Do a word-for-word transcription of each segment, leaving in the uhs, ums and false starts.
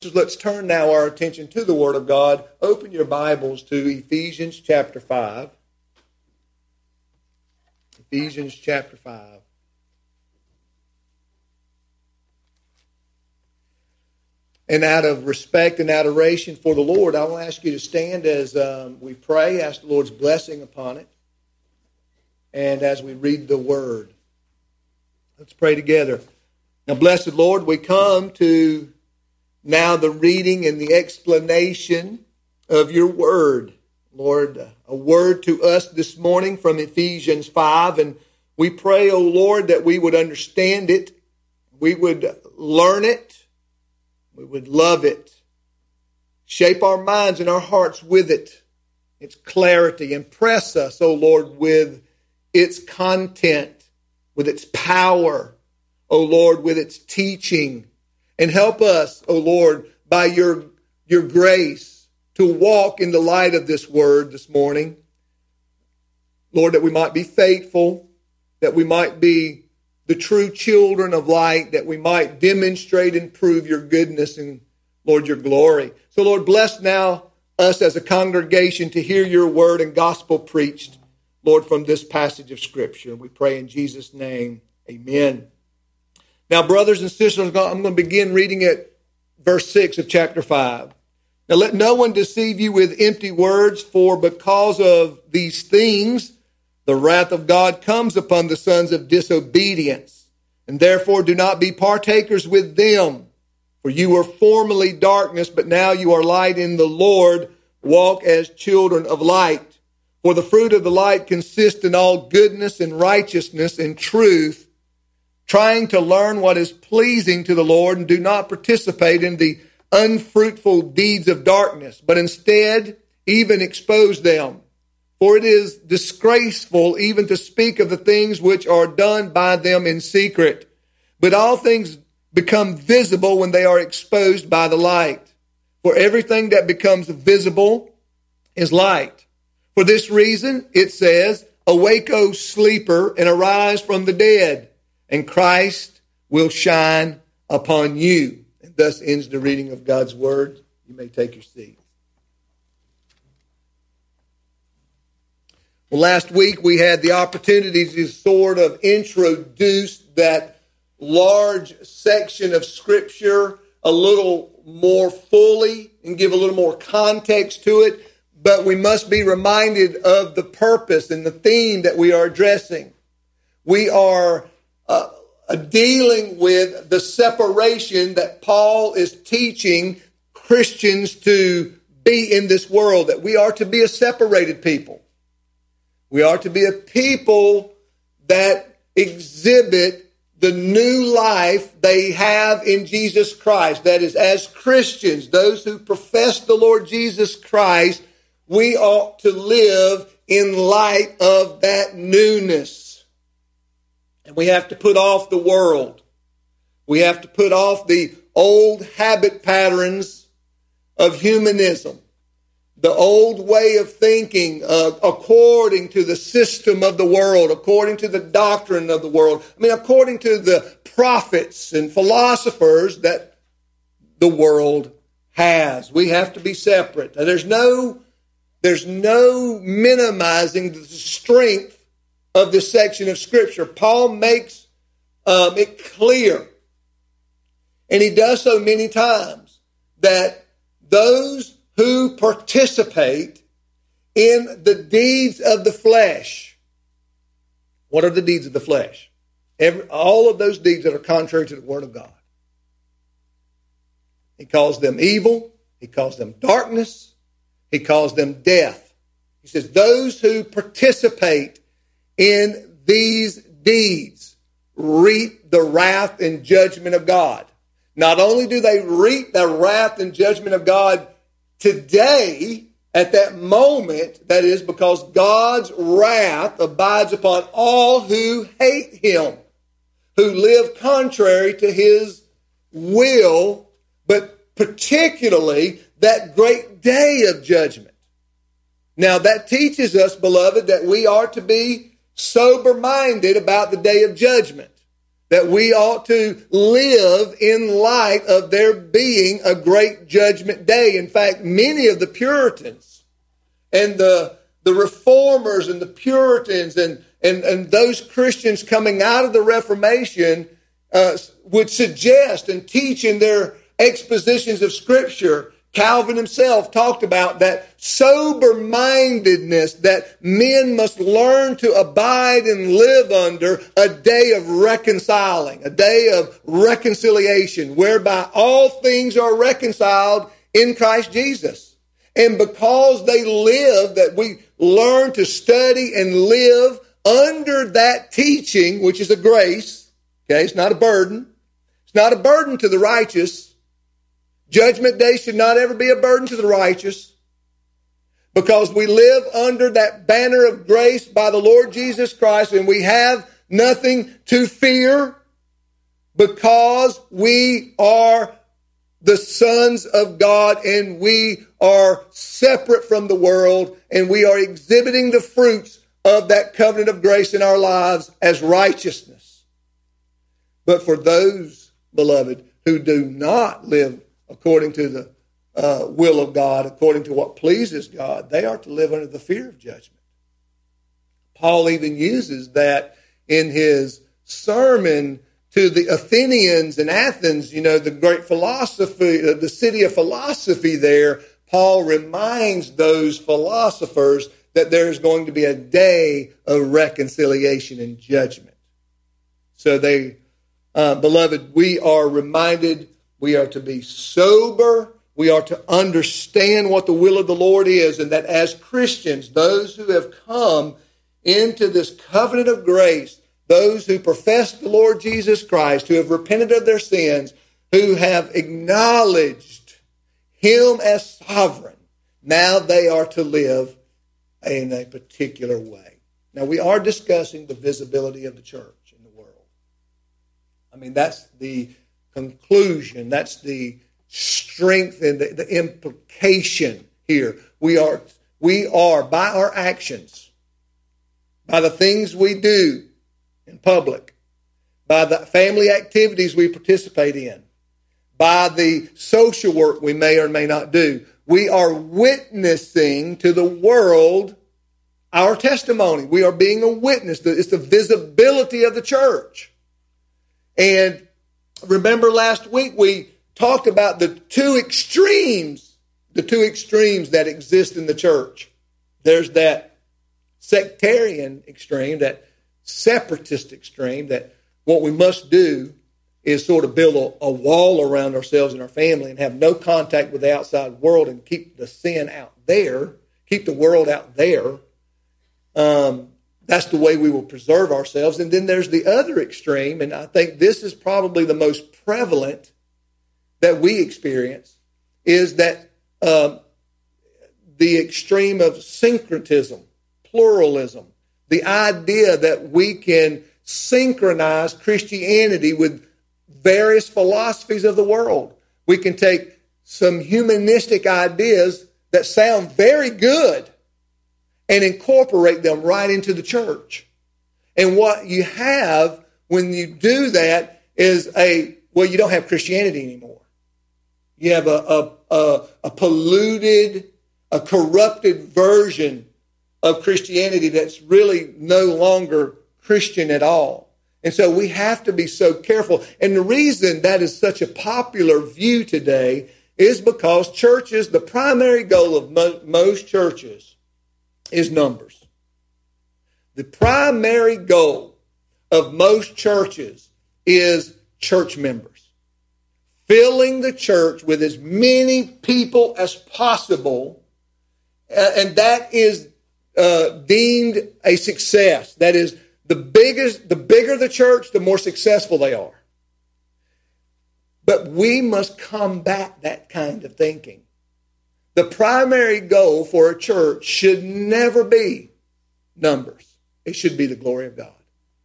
Let's turn now our attention to the Word of God. Open your Bibles to Ephesians chapter five. Ephesians chapter five. And out of respect and adoration for the Lord, I will ask you to stand as um, we pray, ask the Lord's blessing upon it, and as we read the Word. Let's pray together. Now, blessed Lord, we come to now the reading and the explanation of your word. Lord, a word to us this morning from Ephesians five. And we pray, O Lord, that we would understand it. We would learn it. We would love it. Shape our minds and our hearts with it. Its clarity. Impress us, O Lord, with its content, with its power. O Lord, with its teaching. And help us, O Lord, by your, your grace to walk in the light of this word this morning. Lord, that we might be faithful, that we might be the true children of light, that we might demonstrate and prove your goodness and, Lord, your glory. So, Lord, bless now us as a congregation to hear your word and gospel preached, Lord, from this passage of Scripture. We pray in Jesus' name, amen. Now, brothers and sisters, I'm going to begin reading at verse six of chapter five. Now, let no one deceive you with empty words, for because of these things, the wrath of God comes upon the sons of disobedience. And therefore, do not be partakers with them. For you were formerly darkness, but now you are light in the Lord. Walk as children of light. For the fruit of the light consists in all goodness and righteousness and truth, trying to learn what is pleasing to the Lord, and do not participate in the unfruitful deeds of darkness, but instead even expose them. For it is disgraceful even to speak of the things which are done by them in secret. But all things become visible when they are exposed by the light. For everything that becomes visible is light. For this reason, it says, "Awake, O sleeper, and arise from the dead, and Christ will shine upon you." And thus ends the reading of God's word. You may take your seat. Well, last week we had the opportunity to sort of introduce that large section of Scripture a little more fully and give a little more context to it. But we must be reminded of the purpose and the theme that we are addressing. We are Uh, uh, dealing with the separation that Paul is teaching Christians to be in this world, that we are to be a separated people. We are to be a people that exhibit the new life they have in Jesus Christ. That is, as Christians, those who profess the Lord Jesus Christ, we ought to live in light of that newness. And we have to put off the world. We have to put off the old habit patterns of humanism, the old way of thinking uh, according to the system of the world, according to the doctrine of the world. I mean, according to the prophets and philosophers that the world has. We have to be separate. Now, there's no, there's no minimizing the strength of this section of Scripture. Paul makes um, it clear, and he does so many times, that those who participate in the deeds of the flesh. What are the deeds of the flesh? Every, all of those deeds that are contrary to the Word of God. He calls them evil. He calls them darkness. He calls them death. He says those who participate in these deeds reap the wrath and judgment of God. Not only do they reap the wrath and judgment of God today, at that moment, that is because God's wrath abides upon all who hate him, who live contrary to his will, but particularly that great day of judgment. Now that teaches us, beloved, that we are to be sober-minded about the day of judgment. that we ought to live in light of there being a great judgment day. In fact, many of the Puritans and the, the Reformers and the Puritans and, and, and those Christians coming out of the Reformation uh, would suggest and teach in their expositions of Scripture. Calvin himself talked about that sober-mindedness that men must learn to abide and live under, a day of reconciling, a day of reconciliation, whereby all things are reconciled in Christ Jesus. And because they live, that we learn to study and live under that teaching, which is a grace. Okay, it's not a burden. It's not a burden to the righteous. Judgment day should not ever be a burden to the righteous, because we live under that banner of grace by the Lord Jesus Christ, and we have nothing to fear because we are the sons of God and we are separate from the world, and we are exhibiting the fruits of that covenant of grace in our lives as righteousness. But for those, beloved, who do not live according to the uh, will of God, according to what pleases God, they are to live under the fear of judgment. Paul even uses that in his sermon to the Athenians in Athens, you know, the great philosophy, the city of philosophy there. Paul reminds those philosophers that there is going to be a day of reconciliation and judgment. So they, uh, beloved, we are reminded we are to be sober. We are to understand what the will of the Lord is, and that as Christians, those who have come into this covenant of grace, those who profess the Lord Jesus Christ, who have repented of their sins, who have acknowledged Him as sovereign, now they are to live in a particular way. Now, we are discussing the visibility of the church in the world. I mean, that's the conclusion. That's the strength and the, the implication here. We are, we are, by our actions, by the things we do in public, by the family activities we participate in, by the social work we may or may not do, we are witnessing to the world our testimony. We are being a witness. It's the visibility of the church. And remember last week we talked about the two extremes, the two extremes that exist in the church. There's that sectarian extreme, that separatist extreme, that what we must do is sort of build a, a wall around ourselves and our family and have no contact with the outside world and keep the sin out there, keep the world out there. Um, That's the way we will preserve ourselves. And then there's the other extreme, and I think this is probably the most prevalent that we experience, is that um, the extreme of syncretism, pluralism, the idea that we can synchronize Christianity with various philosophies of the world. We can take some humanistic ideas that sound very good and incorporate them right into the church. And what you have when you do that is a, well, you don't have Christianity anymore. You have a, a, a, a polluted, a corrupted version of Christianity that's really no longer Christian at all. And so we have to be so careful. And the reason that is such a popular view today is because churches, the primary goal of mo- most churches is numbers. The primary goal of most churches is church members. Filling the church with as many people as possible, and that is uh, deemed a success. That is, the biggest, the bigger the church, the more successful they are. But we must combat that kind of thinking. The primary goal for a church should never be numbers. It should be the glory of God.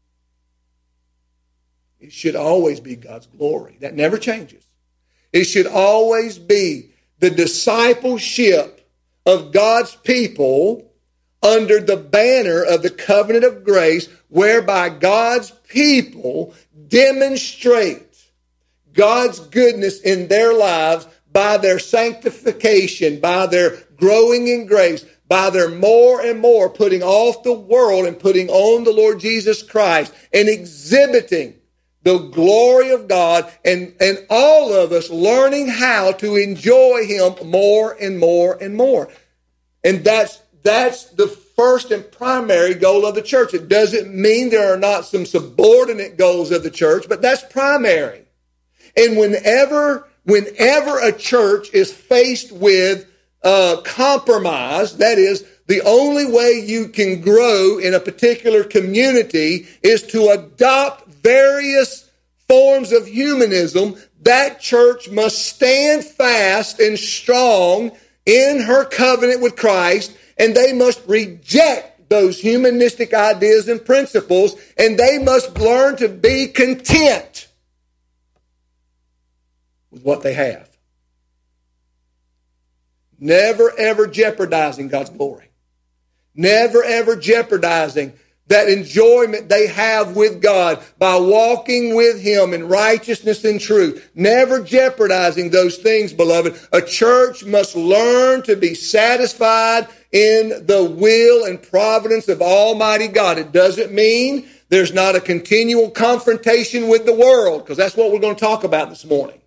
It should always be God's glory. That never changes. It should always be the discipleship of God's people under the banner of the covenant of grace, whereby God's people demonstrate God's goodness in their lives by their sanctification, by their growing in grace, by their more and more putting off the world and putting on the Lord Jesus Christ and exhibiting the glory of God, and, and all of us learning how to enjoy Him more and more and more. And that's that's the first and primary goal of the church. It doesn't mean there are not some subordinate goals of the church, but that's primary. And whenever, whenever a church is faced with uh, compromise, that is, the only way you can grow in a particular community is to adopt various forms of humanism, that church must stand fast and strong in her covenant with Christ, and they must reject those humanistic ideas and principles, and they must learn to be content with what they have. Never, ever jeopardizing God's glory. Never, ever jeopardizing that enjoyment they have with God by walking with Him in righteousness and truth. Never jeopardizing those things, beloved. A church must learn to be satisfied in the will and providence of Almighty God. It doesn't mean there's not a continual confrontation with the world, because that's what we're going to talk about this morning.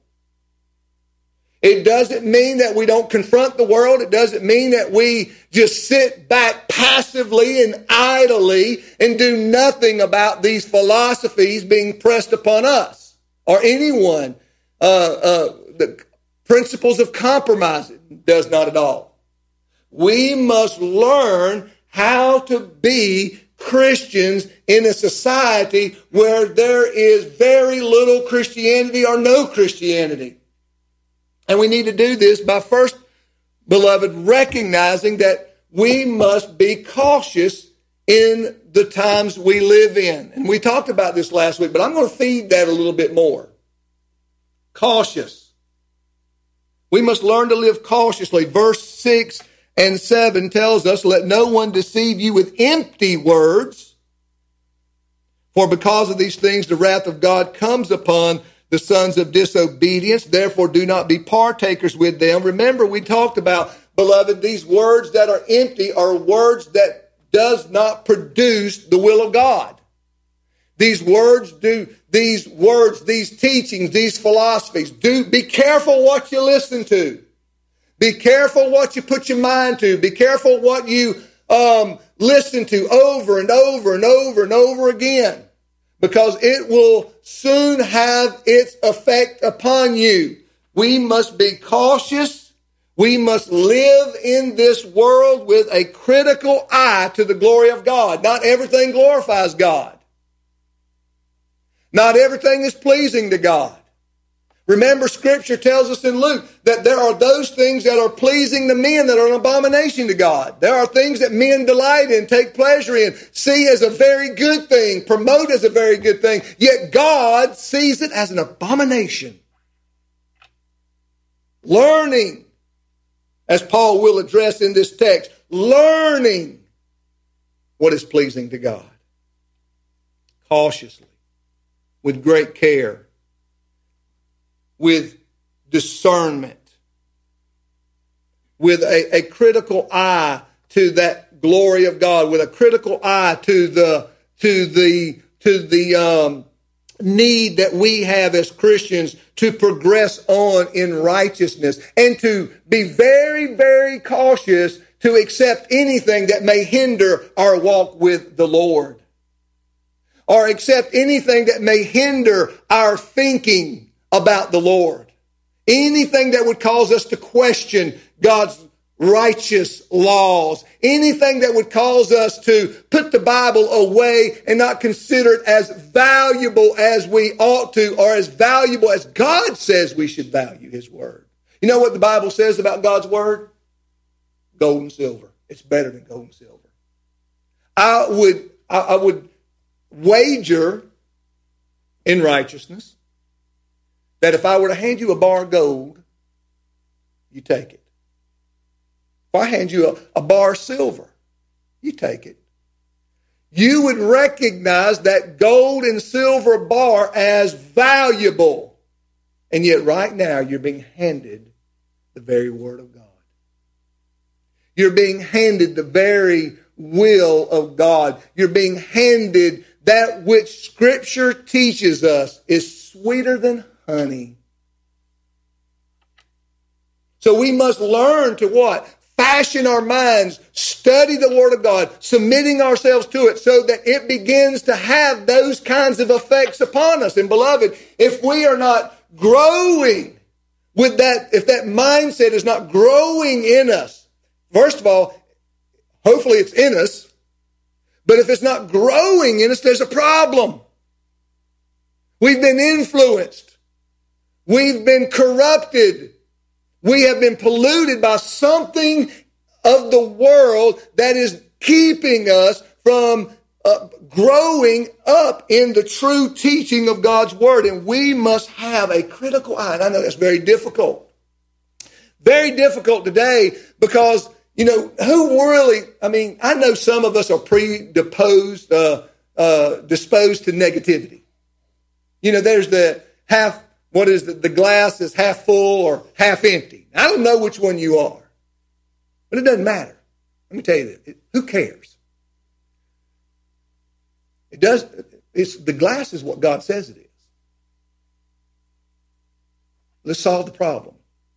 It doesn't mean that we don't confront the world. It doesn't mean that we just sit back passively and idly and do nothing about these philosophies being pressed upon us or anyone. Uh, uh, the principles of compromise, it does not at all. We must learn how to be Christians in a society where there is very little Christianity or no Christianity. And we need to do this by first, beloved, recognizing that we must be cautious in the times we live in. And we talked about this last week, but I'm going to feed that a little bit more. Cautious. We must learn to live cautiously. Verse six and seven tells us, let no one deceive you with empty words, for because of these things the wrath of God comes upon the sons of disobedience. Therefore, do not be partakers with them. Remember, we talked about, beloved, these words that are empty are words that does not produce the will of God. These words do, these words, these teachings, these philosophies, do be careful what you listen to. Be careful what you put your mind to. Be careful what you um, listen to over and over and over and over again, because it will soon have its effect upon you. We must be cautious. We must live in this world with a critical eye to the glory of God. Not everything glorifies God. Not everything is pleasing to God. Remember, Scripture tells us in Luke that there are those things that are pleasing to men that are an abomination to God. There are things that men delight in, take pleasure in, see as a very good thing, promote as a very good thing, yet God sees it as an abomination. Learning, as Paul will address in this text, learning what is pleasing to God. Cautiously, with great care, with discernment, with a, a critical eye to that glory of God, with a critical eye to the to the to the um, need that we have as Christians to progress on in righteousness, and to be very, very cautious to accept anything that may hinder our walk with the Lord, or accept anything that may hinder our thinking about the Lord. Anything that would cause us to question God's righteous laws. Anything that would cause us to put the Bible away and not consider it as valuable as we ought to, or as valuable as God says we should value His Word. You know what the Bible says about God's Word? Gold and silver. It's better than gold and silver. I would, I, I would wager in righteousness that if I were to hand you a bar of gold, you take it. If I hand you a, a bar of silver, You take it. You would recognize that gold and silver bar as valuable. And yet right now you're being handed the very Word of God. You're being handed the very will of God. You're being handed that which Scripture teaches us is sweeter than honey. So we must learn to what? Fashion our minds, study the Word of God, submitting ourselves to it so that it begins to have those kinds of effects upon us. And beloved, if we are not growing with that, if that mindset is not growing in us, first of all, hopefully it's in us, but if it's not growing in us, there's a problem. We've been influenced. We've been corrupted. We have been polluted by something of the world that is keeping us from uh, growing up in the true teaching of God's Word. And we must have a critical eye. And I know that's very difficult. Very difficult today because, you know, who really, I mean, I know some of us are predisposed, uh, uh, disposed to negativity. You know, there's the half, what is the, the glass is half full or half empty. I don't know which one you are, but it doesn't matter. Let me tell you this. It, who cares? It does. It's, the glass is what God says it is. Let's solve the problem.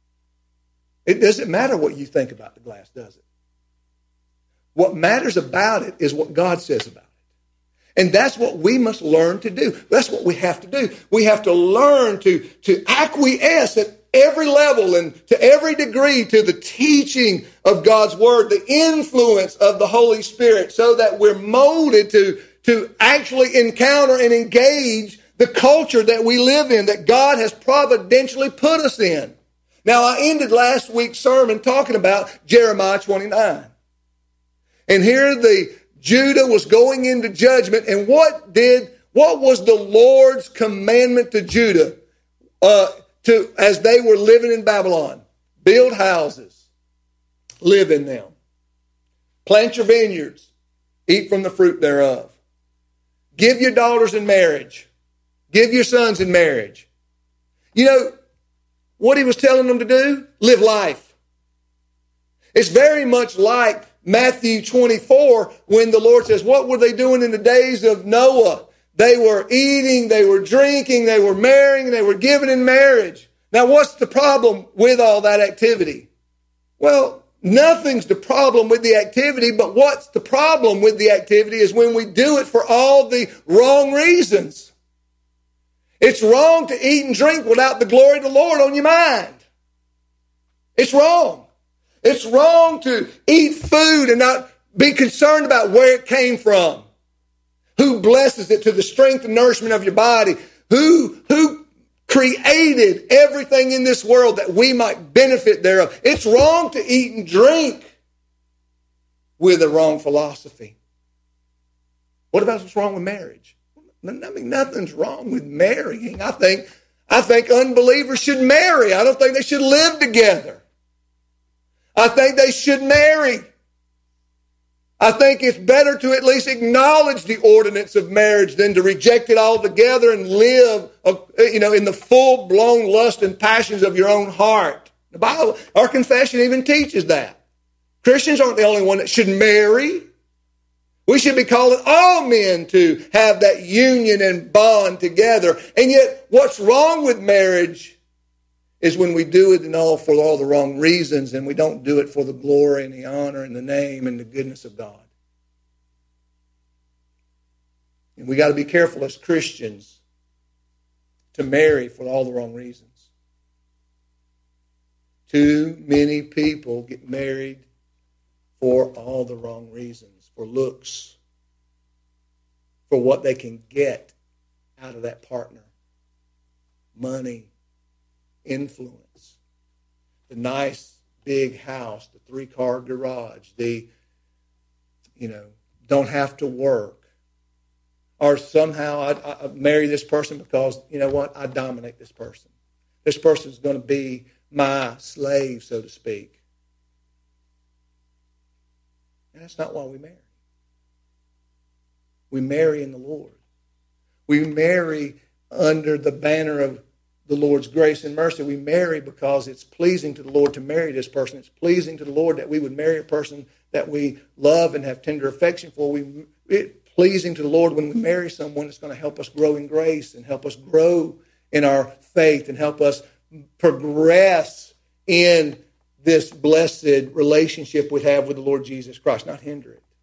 It doesn't matter what you think about the glass, does it? What matters about it is what God says about it. And that's what we must learn to do. That's what we have to do. We have to learn to, to acquiesce at every level and to every degree to the teaching of God's Word, the influence of the Holy Spirit, so that we're molded to, to actually encounter and engage the culture that we live in, that God has providentially put us in. Now, I ended last week's sermon talking about Jeremiah twenty-nine. And here the Judah was going into judgment, and what did, what was the Lord's commandment to Judah uh, to as they were living in Babylon? Build houses, live in them. Plant your vineyards, eat from the fruit thereof. Give your daughters in marriage. Give your sons in marriage. You know what he was telling them to do? Live life. It's very much like Matthew twenty-four, when the Lord says, what were they doing in the days of Noah? They were eating, they were drinking, they were marrying, they were giving in marriage. Now, what's the problem with all that activity? Well, nothing's the problem with the activity, but what's the problem with the activity is when we do it for all the wrong reasons. It's wrong to eat and drink without the glory of the Lord on your mind. It's wrong. It's wrong to eat food and not be concerned about where it came from. Who blesses it to the strength and nourishment of your body? Who, who created everything in this world that we might benefit thereof? It's wrong to eat and drink with a wrong philosophy. What about what's wrong with marriage? I mean, nothing's wrong with marrying. I think, I think unbelievers should marry. I don't think they should live together. I think they should marry. I think it's better to at least acknowledge the ordinance of marriage than to reject it altogether and live, you know, in the full-blown lust and passions of your own heart. The Bible, our confession even teaches that. Christians aren't the only one that should marry. We should be calling all men to have that union and bond together. And yet, what's wrong with marriage is when we do it and all for all the wrong reasons, and we don't do it for the glory and the honor and the name and the goodness of God. And we got to be careful as Christians to marry for all the wrong reasons. Too many people get married for all the wrong reasons, for looks, for what they can get out of that partner, money, influence, the nice big house, the three-car garage, the, you know, don't have to work. Or somehow I, I marry this person because, you know what, I dominate this person. This person's going to be my slave, so to speak. And that's not why we marry. We marry in the Lord. We marry under the banner of the Lord's grace and mercy. We marry because it's pleasing to the Lord to marry this person. It's pleasing to the Lord that we would marry a person that we love and have tender affection for. We, it's pleasing to the Lord when we marry someone that's going to help us grow in grace and help us grow in our faith and help us progress in this blessed relationship we have with the Lord Jesus Christ, not hinder it.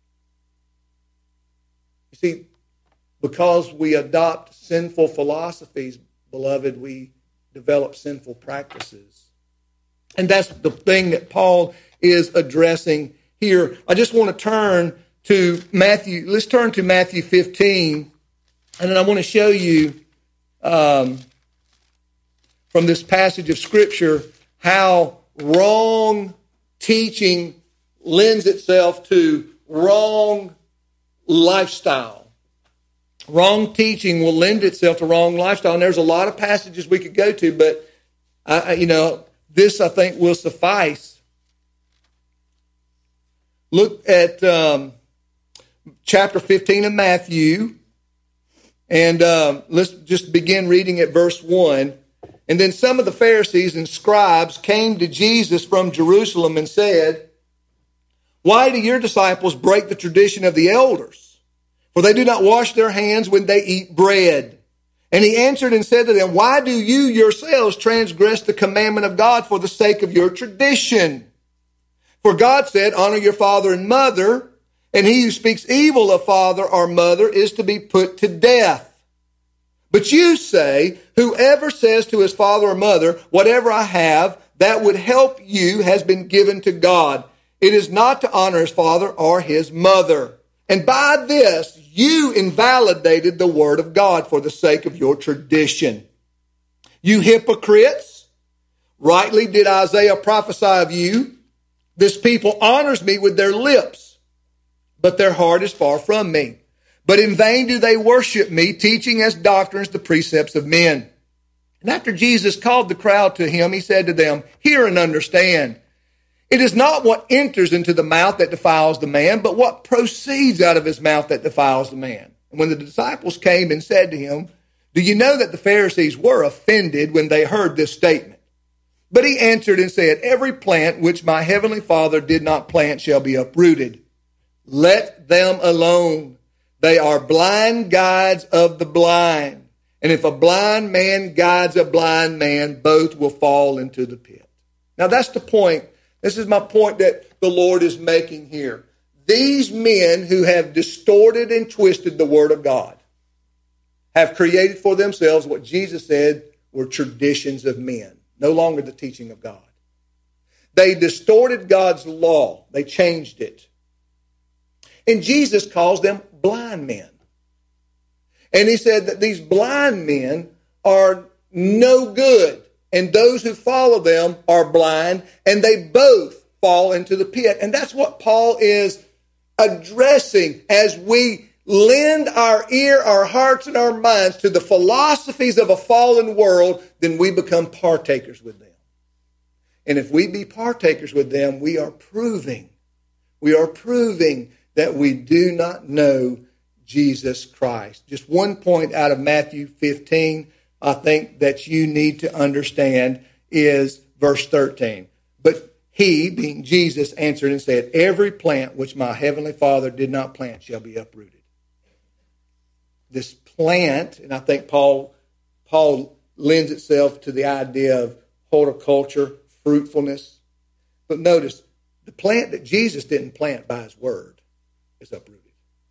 You see, because we adopt sinful philosophies, beloved, we develop sinful practices. And that's the thing that Paul is addressing here. I just want to turn to Matthew. Let's turn to Matthew fifteen. And then I want to show you um, from this passage of Scripture how wrong teaching lends itself to wrong lifestyle. Wrong teaching will lend itself to wrong lifestyle. And there's a lot of passages we could go to, but I, you know, this I think will suffice. Look at um, chapter fifteen of Matthew, and um, let's just begin reading at verse one. And then some of the Pharisees and scribes came to Jesus from Jerusalem and said, "Why do your disciples break the tradition of the elders? For they do not wash their hands when they eat bread." And he answered and said to them, "Why do you yourselves transgress the commandment of God for the sake of your tradition? For God said, 'Honor your father and mother,' and he who speaks evil of father or mother is to be put to death. But you say, 'Whoever says to his father or mother, whatever I have that would help you has been given to God. It is not to honor his father or his mother.' And by this, you invalidated the word of God for the sake of your tradition. You hypocrites, rightly did Isaiah prophesy of you. This people honors me with their lips, but their heart is far from me. But in vain do they worship me, teaching as doctrines the precepts of men." And after Jesus called the crowd to him, he said to them, "Hear and understand. It is not what enters into the mouth that defiles the man, but what proceeds out of his mouth that defiles the man." And when the disciples came and said to him, "Do you know that the Pharisees were offended when they heard this statement?" But he answered and said, "Every plant which my heavenly Father did not plant shall be uprooted. Let them alone. They are blind guides of the blind. And if a blind man guides a blind man, both will fall into the pit." Now that's the point. This is my point that the Lord is making here. These men who have distorted and twisted the Word of God have created for themselves what Jesus said were traditions of men, no longer the teaching of God. They distorted God's law. They changed it. And Jesus calls them blind men. And he said that these blind men are no good. And those who follow them are blind, and they both fall into the pit. And that's what Paul is addressing as we lend our ear, our hearts, and our minds to the philosophies of a fallen world, then we become partakers with them. And if we be partakers with them, we are proving, we are proving that we do not know Jesus Christ. Just one point out of Matthew fifteen I think that you need to understand is verse thirteen. But he, being Jesus, answered and said, "Every plant which my heavenly Father did not plant shall be uprooted." This plant, and I think Paul, Paul lends itself to the idea of horticulture, fruitfulness. But notice, the plant that Jesus didn't plant by his word is uprooted.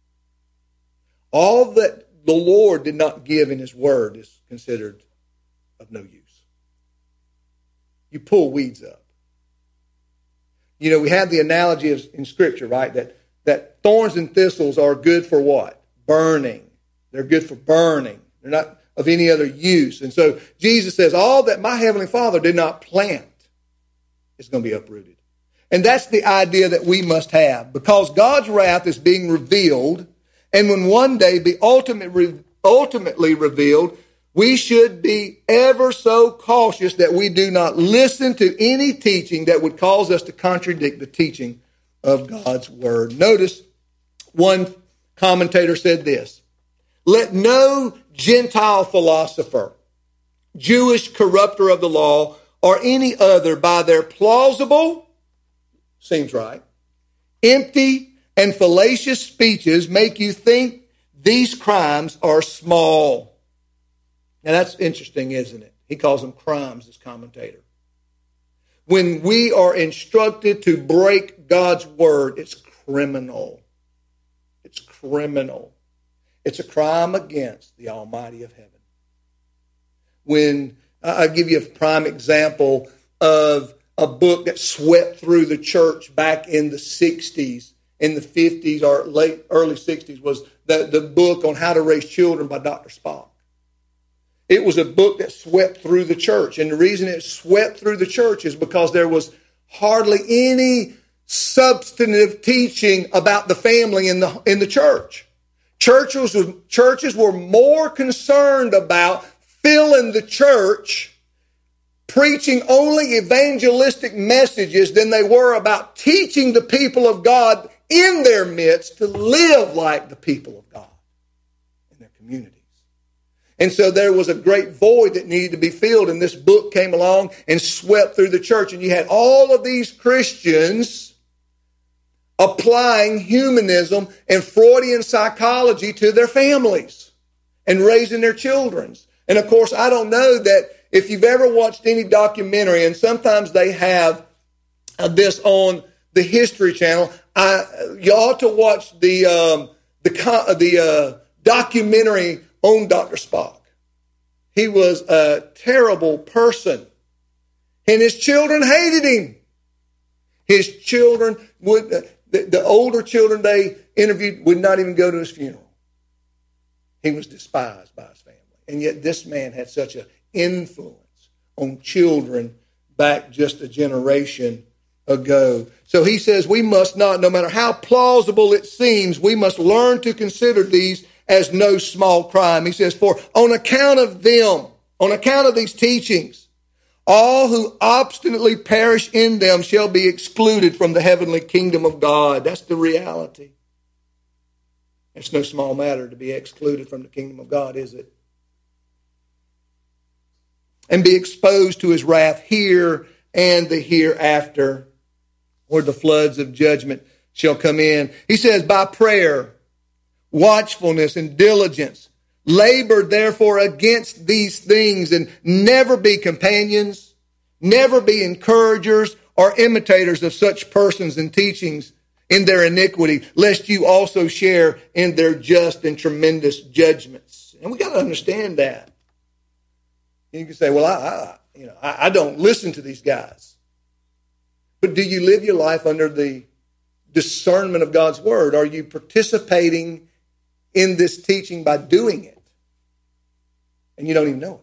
All that the Lord did not give in his word is considered of no use. You pull weeds up. You know, we have the analogy of, in Scripture, right, that, that thorns and thistles are good for what? Burning. They're good for burning. They're not of any other use. And so Jesus says, all that my heavenly Father did not plant is going to be uprooted. And that's the idea that we must have, because God's wrath is being revealed. And when one day be ultimate, ultimately revealed, we should be ever so cautious that we do not listen to any teaching that would cause us to contradict the teaching of God's word. Notice one commentator said this: let no Gentile philosopher, Jewish corrupter of the law, or any other by their plausible, seems right, empty and fallacious speeches make you think these crimes are small. Now that's interesting, isn't it? He calls them crimes, this commentator. When we are instructed to break God's word, it's criminal. It's criminal. It's a crime against the Almighty of heaven. When I'll give you a prime example of a book that swept through the church back in the sixties, in the fifties or late early sixties, was the, the book on how to raise children by Doctor Spock. It was a book that swept through the church. And the reason it swept through the church is because there was hardly any substantive teaching about the family in the, in the church. Churches, churches were more concerned about filling the church, preaching only evangelistic messages, than they were about teaching the people of God in their midst to live like the people of God in their communities. And so there was a great void that needed to be filled, and this book came along and swept through the church, and you had all of these Christians applying humanism and Freudian psychology to their families and raising their children. And of course, I don't know that if you've ever watched any documentary, and sometimes they have uh, this on the History Channel, I, you ought to watch the um, the the uh, documentary on Doctor Spock. He was a terrible person, and his children hated him. His children would, uh, the, the older children they interviewed would not even go to his funeral. He was despised by his family. And yet this man had such an influence on children back just a generation ago. So he says we must not, no matter how plausible it seems, we must learn to consider these as no small crime. He says, for on account of them, on account of these teachings, all who obstinately perish in them shall be excluded from the heavenly kingdom of God. That's the reality. It's no small matter to be excluded from the kingdom of God, is it? And be exposed to his wrath here and the hereafter, where the floods of judgment shall come in. He says, by prayer, watchfulness, and diligence, labor therefore against these things, and never be companions, never be encouragers or imitators of such persons and teachings in their iniquity, lest you also share in their just and tremendous judgments. And we got to understand that. You can say, well, I, I you know, I, I don't listen to these guys. But do you live your life under the discernment of God's word? Are you participating in this teaching by doing it? And you don't even know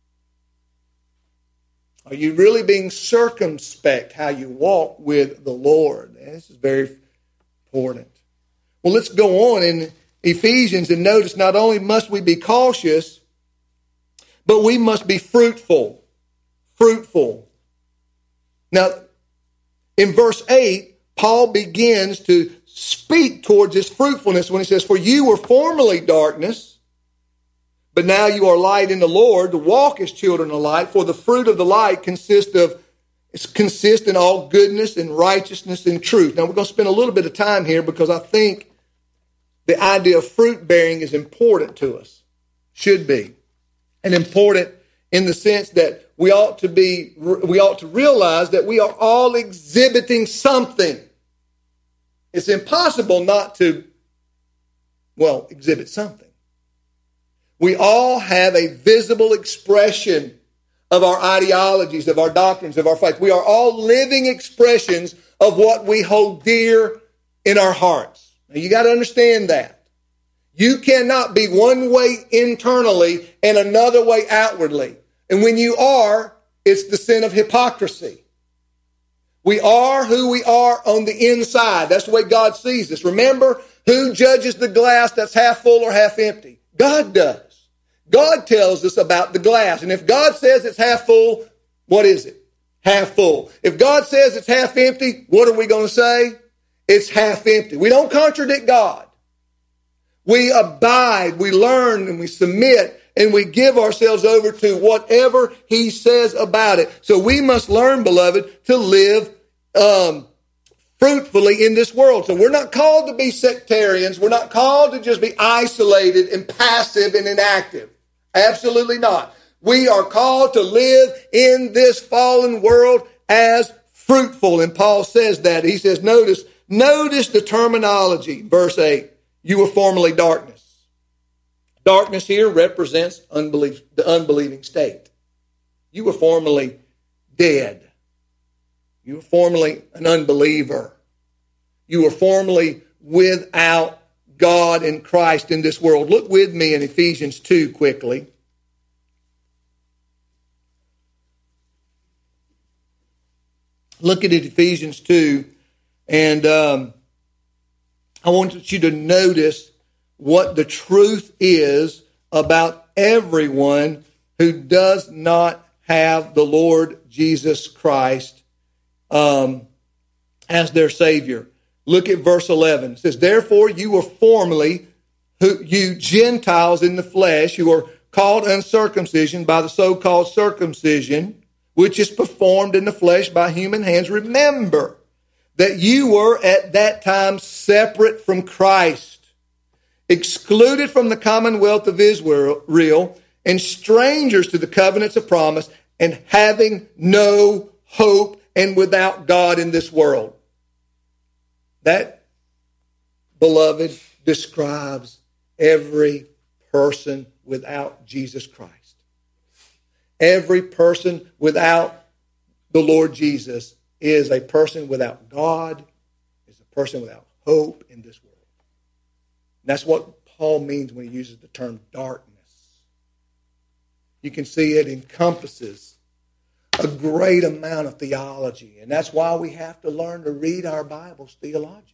it. Are you really being circumspect how you walk with the Lord? And this is very important. Well, let's go on in Ephesians and notice not only must we be cautious, but we must be fruitful. Fruitful. Now, in verse eight, Paul begins to speak towards this fruitfulness when he says, for you were formerly darkness, but now you are light in the Lord, to walk as children of light, for the fruit of the light consists of consists in all goodness and righteousness and truth. Now, we're going to spend a little bit of time here because I think the idea of fruit bearing is important to us. Should be. And important in the sense that we ought to be, we ought to realize that we are all exhibiting something. It's impossible not to, well, exhibit something. We all have a visible expression of our ideologies, of our doctrines, of our faith. We are all living expressions of what we hold dear in our hearts. Now, you got to understand that. You cannot be one way internally and another way outwardly. And when you are, it's the sin of hypocrisy. We are who we are on the inside. That's the way God sees us. Remember, who judges the glass that's half full or half empty? God does. God tells us about the glass. And if God says it's half full, what is it? Half full. If God says it's half empty, what are we going to say? It's half empty. We don't contradict God. We abide, we learn, and we submit, and we give ourselves over to whatever he says about it. So we must learn, beloved, to live um, fruitfully in this world. So we're not called to be sectarians. We're not called to just be isolated and passive and inactive. Absolutely not. We are called to live in this fallen world as fruitful. And Paul says that. He says, notice, notice the terminology. Verse eight, you were formerly darkness. Darkness here represents unbelief, the unbelieving state. You were formerly dead. You were formerly an unbeliever. You were formerly without God and Christ in this world. Look with me in Ephesians two quickly. Look at it, Ephesians two, and um, I want you to notice what the truth is about everyone who does not have the Lord Jesus Christ um, as their Savior. Look at verse eleven. It says, therefore you were formerly, who, you Gentiles in the flesh, who are called uncircumcision by the so-called circumcision, which is performed in the flesh by human hands. Remember that you were at that time separate from Christ, excluded from the commonwealth of Israel, and strangers to the covenants of promise, and having no hope and without God in this world. That, beloved, describes every person without Jesus Christ. Every person without the Lord Jesus is a person without God, is a person without hope in this world. And that's what Paul means when he uses the term darkness. You can see it encompasses a great amount of theology, and that's why we have to learn to read our Bibles theologically.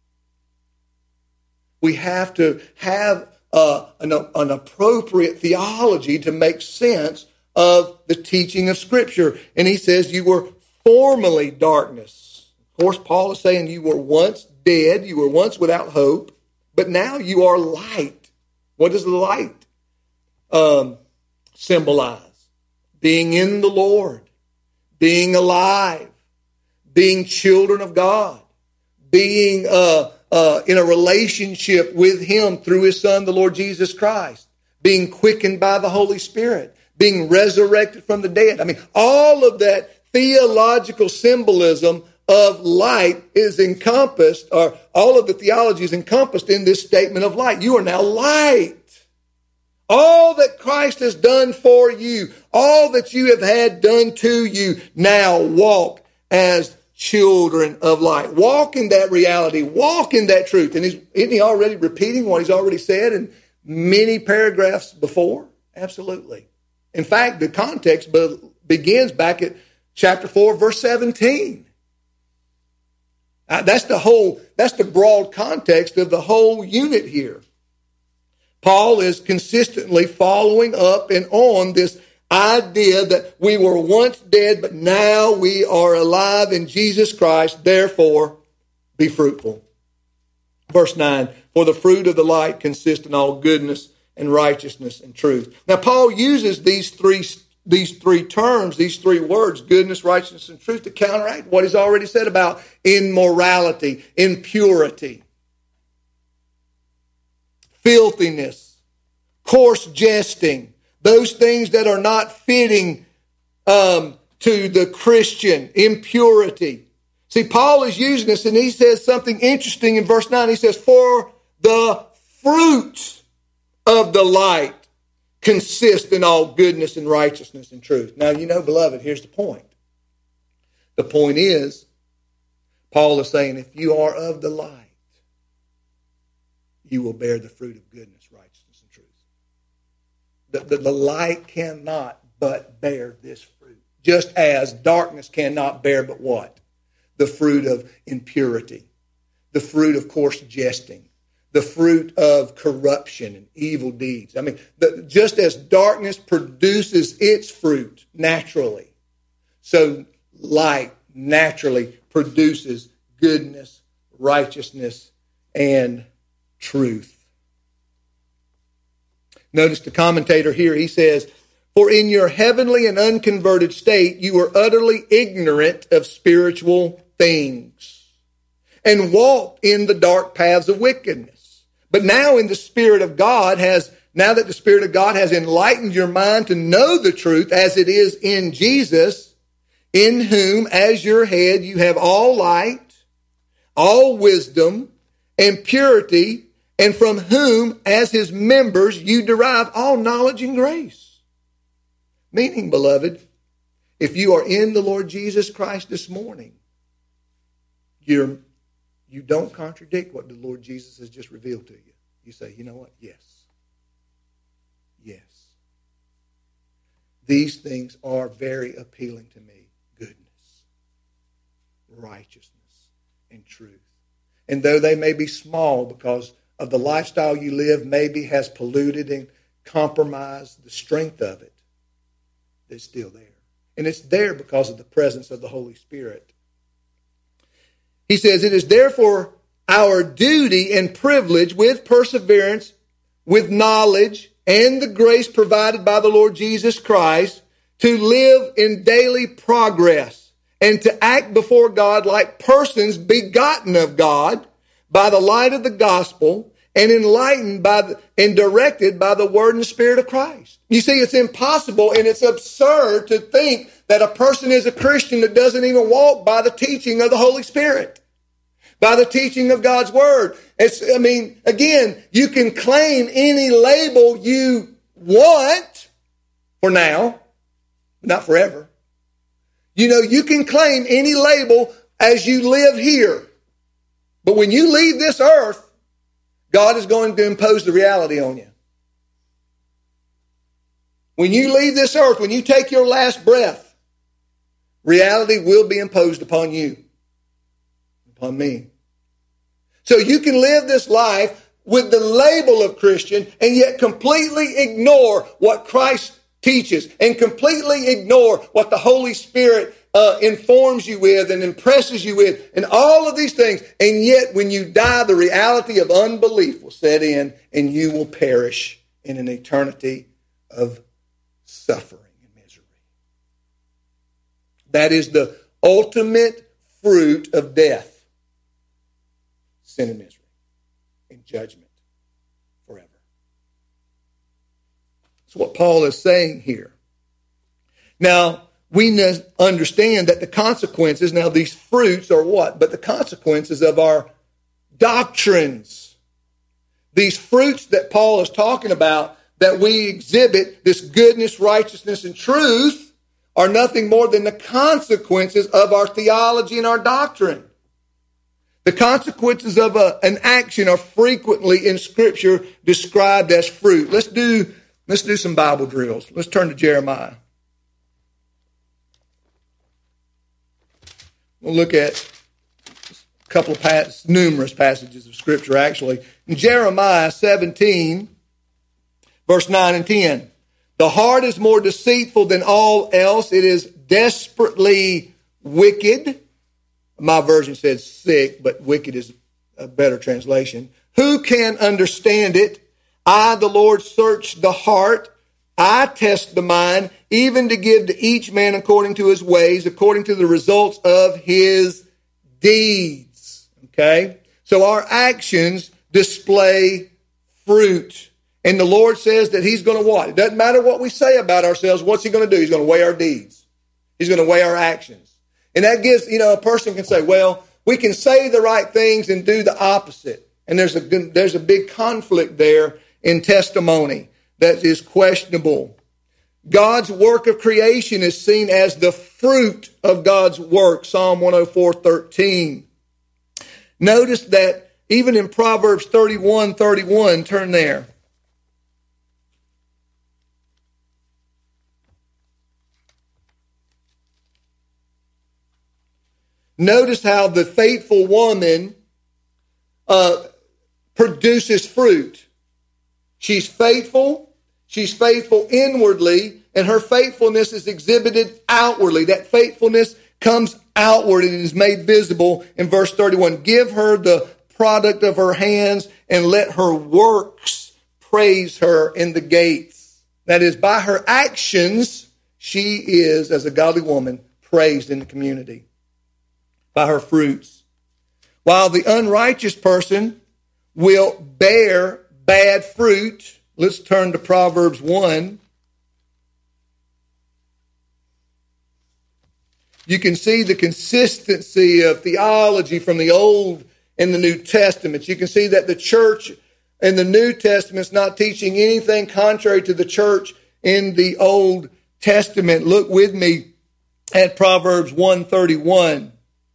We have to have uh, an, an appropriate theology to make sense of the teaching of Scripture. And he says you were formerly darkness. Of course, Paul is saying you were once dead, you were once without hope, but now you are light. What does the light um, symbolize? Being in the Lord, being alive, being children of God, being uh, uh, in a relationship with Him through His Son, the Lord Jesus Christ, being quickened by the Holy Spirit, being resurrected from the dead. I mean, all of that theological symbolism of light is encompassed, or all of the theology is encompassed in this statement of light. You are now light. All that Christ has done for you, all that you have had done to you, now walk as children of light. Walk in that reality. Walk in that truth. And isn't he already repeating what he's already said in many paragraphs before? Absolutely. In fact, the context be- begins back at chapter four, verse seventeen. Uh, that's the whole, that's the broad context of the whole unit here. Paul is consistently following up and on this idea that we were once dead, but now we are alive in Jesus Christ. Therefore, be fruitful. Verse nine, for the fruit of the light consists in all goodness and righteousness and truth. Now, Paul uses these three, these three terms, these three words, goodness, righteousness, and truth, to counteract what he's already said about immorality, impurity, filthiness, coarse jesting, those things that are not fitting um, to the Christian, impurity. See, Paul is using this, and he says something interesting in verse nine. He says, for the fruit of the light consist in all goodness and righteousness and truth. Now, you know, beloved, here's the point. The point is, Paul is saying, if you are of the light, you will bear the fruit of goodness, righteousness, and truth. The, the, the light cannot but bear this fruit. Just as darkness cannot bear but what? The fruit of impurity, the fruit of coarse jesting, the fruit of corruption and evil deeds. I mean, the, just as darkness produces its fruit naturally, so light naturally produces goodness, righteousness, and truth. Notice the commentator here, he says, for in your heavenly and unconverted state, you were utterly ignorant of spiritual things and walked in the dark paths of wickedness. But now in the Spirit of God has, now that the Spirit of God has enlightened your mind to know the truth as it is in Jesus, in whom as your head you have all light, all wisdom and purity, and from whom as his members you derive all knowledge and grace. Meaning, beloved, if you are in the Lord Jesus Christ this morning, you're, you don't contradict what the Lord Jesus has just revealed to you. You say, you know what? Yes. Yes. These things are very appealing to me. Goodness, righteousness, and truth. And though they may be small because of the lifestyle you live maybe has polluted and compromised the strength of it, it's still there. And it's there because of the presence of the Holy Spirit. He says, it is therefore our duty and privilege with perseverance, with knowledge, and the grace provided by the Lord Jesus Christ to live in daily progress and to act before God like persons begotten of God by the light of the gospel and enlightened by the, and directed by the word and spirit of Christ. You see, it's impossible and it's absurd to think that a person is a Christian that doesn't even walk by the teaching of the Holy Spirit, by the teaching of God's word. It's, I mean, again, you can claim any label you want for now, but not forever. You know, you can claim any label as you live here. But when you leave this earth, God is going to impose the reality on you. When you leave this earth, when you take your last breath, reality will be imposed upon you, upon me. So you can live this life with the label of Christian and yet completely ignore what Christ teaches and completely ignore what the Holy Spirit Uh, informs you with and impresses you with and all of these things. And yet when you die, the reality of unbelief will set in and you will perish in an eternity of suffering and misery. That is the ultimate fruit of death. Sin and misery and judgment forever. That's what Paul is saying here. Now, we understand that the consequences, now these fruits are what? But the consequences of our doctrines. These fruits that Paul is talking about, that we exhibit, this goodness, righteousness, and truth, are nothing more than the consequences of our theology and our doctrine. The consequences of a, an action are frequently in Scripture described as fruit. Let's do, let's do some Bible drills. Let's turn to Jeremiah. We'll look at a couple of pass, numerous passages of Scripture, actually. In Jeremiah seventeen, verse nine and ten. The heart is more deceitful than all else. It is desperately wicked. My version says sick, but wicked is a better translation. Who can understand it? I, the Lord, search the heart. I test the mind, even to give to each man according to his ways, according to the results of his deeds. Okay? So our actions display fruit. And the Lord says that he's going to what? It doesn't matter what we say about ourselves. What's he going to do? He's going to weigh our deeds. He's going to weigh our actions. And that gives, you know, a person can say, well, we can say the right things and do the opposite. And there's a, there's a big conflict there in testimony that is questionable. God's work of creation is seen as the fruit of God's work. Psalm one oh four, thirteen. Notice that even in Proverbs thirty-one, thirty-one, turn there. Notice how the faithful woman uh, produces fruit. She's faithful. She's faithful inwardly, and her faithfulness is exhibited outwardly. That faithfulness comes outward and is made visible in verse thirty-one. Give her the product of her hands and let her works praise her in the gates. That is, by her actions, she is, as a godly woman, praised in the community. By her fruits. While the unrighteous person will bear bad fruit. Let's turn to Proverbs one. You can see the consistency of theology from the Old and the New Testaments. You can see that the church in the New Testament is not teaching anything contrary to the church in the Old Testament. Look with me at Proverbs one thirty-one.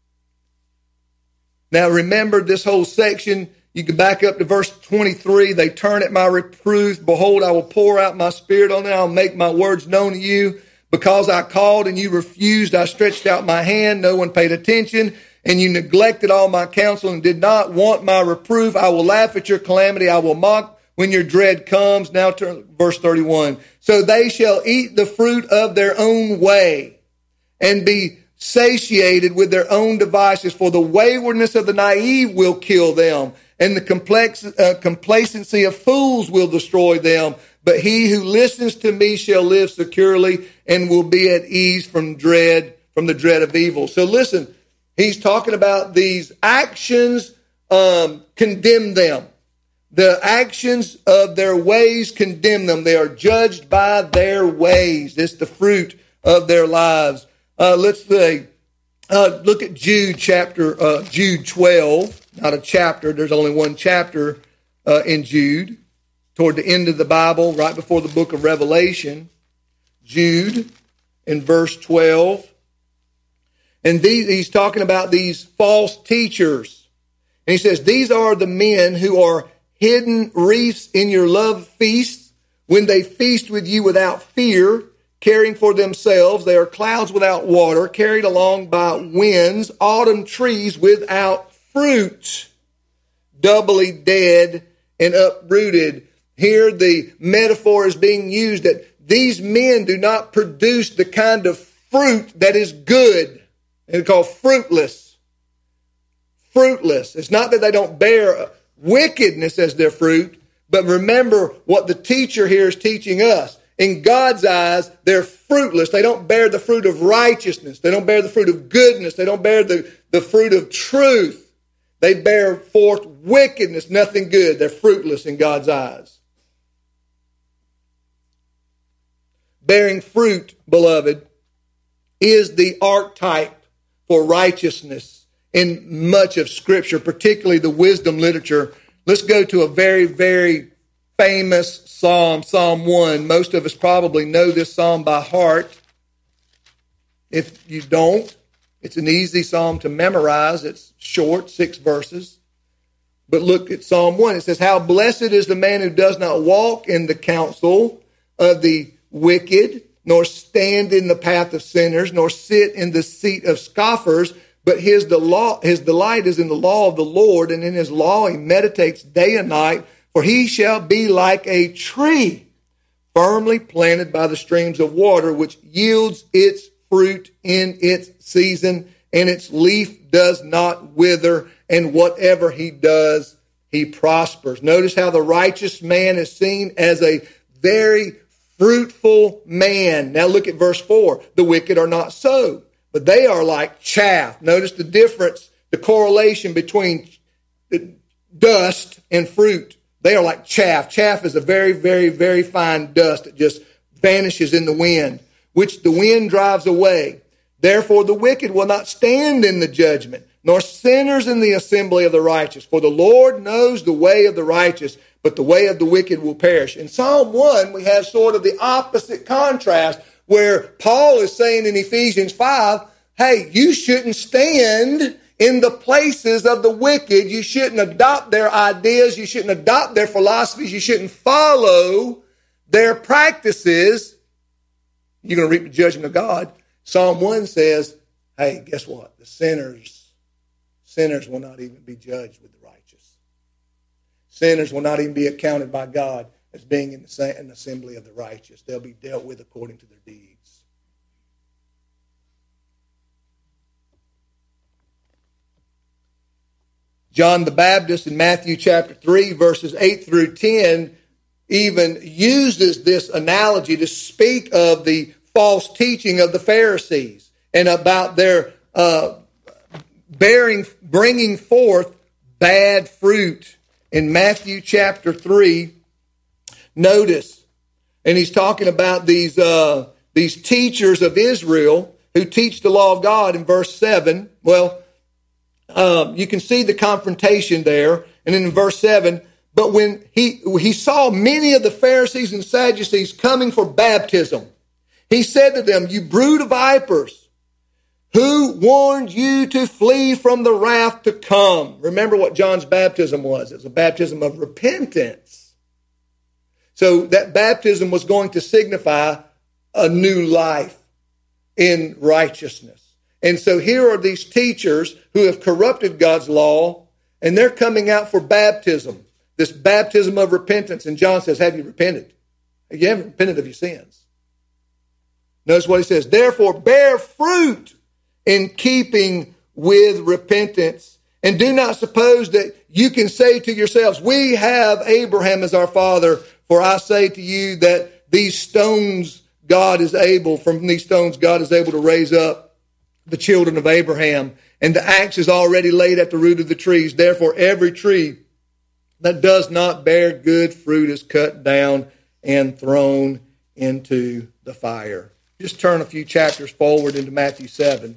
Now remember this whole section. You can back up to verse twenty-three. They turn at my reproof. Behold, I will pour out my spirit on them. I'll make my words known to you. Because I called and you refused, I stretched out my hand. No one paid attention. And you neglected all my counsel and did not want my reproof. I will laugh at your calamity. I will mock when your dread comes. Now turn verse thirty-one. So they shall eat the fruit of their own way and be satiated with their own devices. For the waywardness of the naive will kill them, and the complex, uh, complacency of fools will destroy them. But he who listens to me shall live securely and will be at ease from dread, from the dread of evil. So listen, he's talking about these actions, um, condemn them. The actions of their ways condemn them. They are judged by their ways. It's the fruit of their lives. Uh, let's say, uh, look at Jude chapter, uh, Jude twelve, not a chapter. There's only one chapter uh, in Jude. Toward the end of the Bible, right before the book of Revelation, Jude in verse twelve. And these, he's talking about these false teachers. And he says, these are the men who are hidden reefs in your love feasts, when they feast with you without fear, caring for themselves. They are clouds without water, carried along by winds, autumn trees without fruit, doubly dead and uprooted. Here the metaphor is being used that these men do not produce the kind of fruit that is good. It's called fruitless. Fruitless. It's not that they don't bear wickedness as their fruit, but remember what the teacher here is teaching us. In God's eyes, they're fruitless. They don't bear the fruit of righteousness. They don't bear the fruit of goodness. They don't bear the, the fruit of truth. They bear forth wickedness, nothing good. They're fruitless in God's eyes. Bearing fruit, beloved, is the archetype for righteousness in much of Scripture, particularly the wisdom literature. Let's go to a very, very famous psalm, Psalm one. Most of us probably know this psalm by heart. If you don't, it's an easy psalm to memorize. It's short, six verses. But look at Psalm one. It says, how blessed is the man who does not walk in the counsel of the wicked, nor stand in the path of sinners, nor sit in the seat of scoffers, but his, del- his delight is in the law of the Lord, and in his law he meditates day and night. For he shall be like a tree firmly planted by the streams of water, which yields its fruit in its season, and its leaf does not wither, and whatever he does, he prospers. Notice how the righteous man is seen as a very fruitful man. Now look at verse four. The wicked are not so, but they are like chaff. Notice the difference, the correlation between dust and fruit. They are like chaff. Chaff is a very, very, very fine dust that just vanishes in the wind, which the wind drives away. Therefore the wicked will not stand in the judgment, nor sinners in the assembly of the righteous. For the Lord knows the way of the righteous, but the way of the wicked will perish. In Psalm one, we have sort of the opposite contrast, where Paul is saying in Ephesians five, hey, you shouldn't stand in the places of the wicked. You shouldn't adopt their ideas. You shouldn't adopt their philosophies. You shouldn't follow their practices. You're going to reap the judgment of God. Psalm one says, hey, guess what? The sinners, sinners will not even be judged with the righteous. Sinners will not even be accounted by God as being in the an assembly of the righteous. They'll be dealt with according to their deeds. John the Baptist in Matthew chapter three, verses eight through ten, even uses this analogy to speak of the false teaching of the Pharisees and about their uh, bearing, bringing forth bad fruit. In Matthew chapter three, notice, and he's talking about these uh, these teachers of Israel who teach the law of God in verse seven. Well, um, you can see the confrontation there. And then in verse seven, but when he he saw many of the Pharisees and Sadducees coming for baptism, he said to them, "You brood of vipers, who warned you to flee from the wrath to come?" Remember what John's baptism was. It was a baptism of repentance. So that baptism was going to signify a new life in righteousness. And so here are these teachers who have corrupted God's law, and they're coming out for baptism, this baptism of repentance. And John says, have you repented? You haven't repented of your sins. Notice what he says. Therefore, bear fruit in keeping with repentance. And do not suppose that you can say to yourselves, we have Abraham as our father. For I say to you that these stones God is able, from these stones God is able to raise up the children of Abraham. And the axe is already laid at the root of the trees. Therefore, every tree that does not bear good fruit is cut down and thrown into the fire. Just turn a few chapters forward into Matthew seven.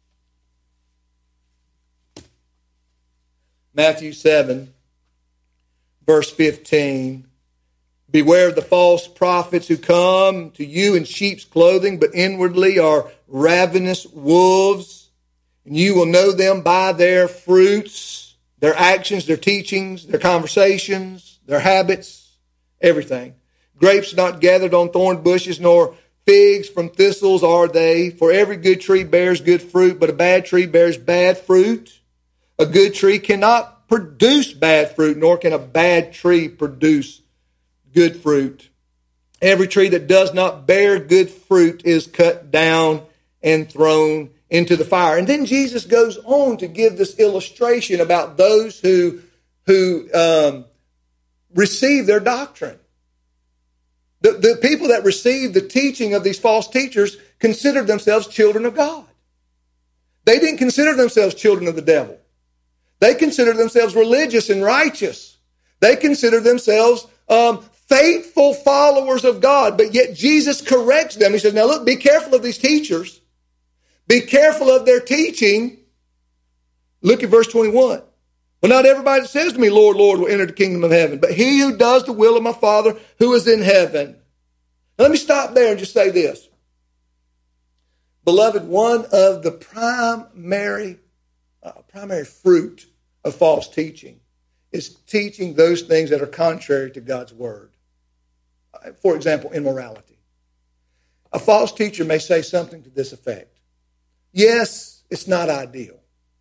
Matthew seven, verse fifteen. Beware of the false prophets who come to you in sheep's clothing, but inwardly are ravenous wolves. And you will know them by their fruits, their actions, their teachings, their conversations, their habits, everything. Grapes not gathered on thorn bushes, nor figs from thistles are they. For every good tree bears good fruit, but a bad tree bears bad fruit. A good tree cannot produce bad fruit, nor can a bad tree produce good fruit. Every tree that does not bear good fruit is cut down and thrown into the fire. And then Jesus goes on to give this illustration about those who, who um, receive their doctrine. The, the people that receive the teaching of these false teachers considered themselves children of God. They didn't consider themselves children of the devil. They considered themselves religious and righteous. They considered themselves um, faithful followers of God, but yet Jesus corrects them. He says, now look, be careful of these teachers. Be careful of their teaching. Look at verse twenty-one. Well, not everybody that says to me, Lord, Lord, will enter the kingdom of heaven, but he who does the will of my Father who is in heaven. Now, let me stop there and just say this. Beloved, one of the primary, uh, primary fruit of false teaching is teaching those things that are contrary to God's word. For example, immorality. A false teacher may say something to this effect. Yes, it's not ideal.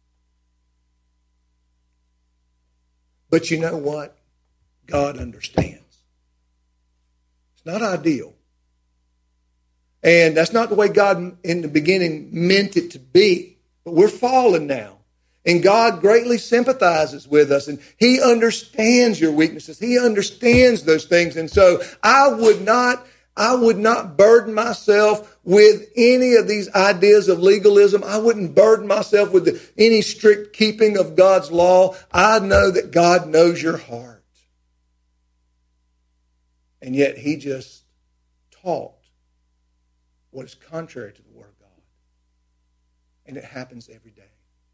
But you know what? God understands. It's not ideal. And that's not the way God in the beginning meant it to be. But we're fallen now. And God greatly sympathizes with us, and he understands your weaknesses. He understands those things. And so I would not, I would not burden myself with any of these ideas of legalism. I wouldn't burden myself with the, any strict keeping of God's law. I know that God knows your heart. And yet he just taught what is contrary to the word of God. And it happens every day.